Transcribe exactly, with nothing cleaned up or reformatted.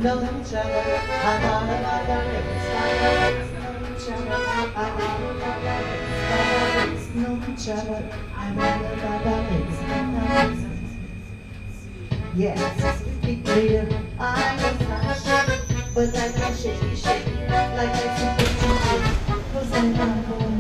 no trouble. I'm all about the race, no trouble. I'm all about the race, no trouble. I'm all about the race, no trouble. Yes, big clear, I'm a flash, but like a shaky, shaky, like a super, super, cause I'm not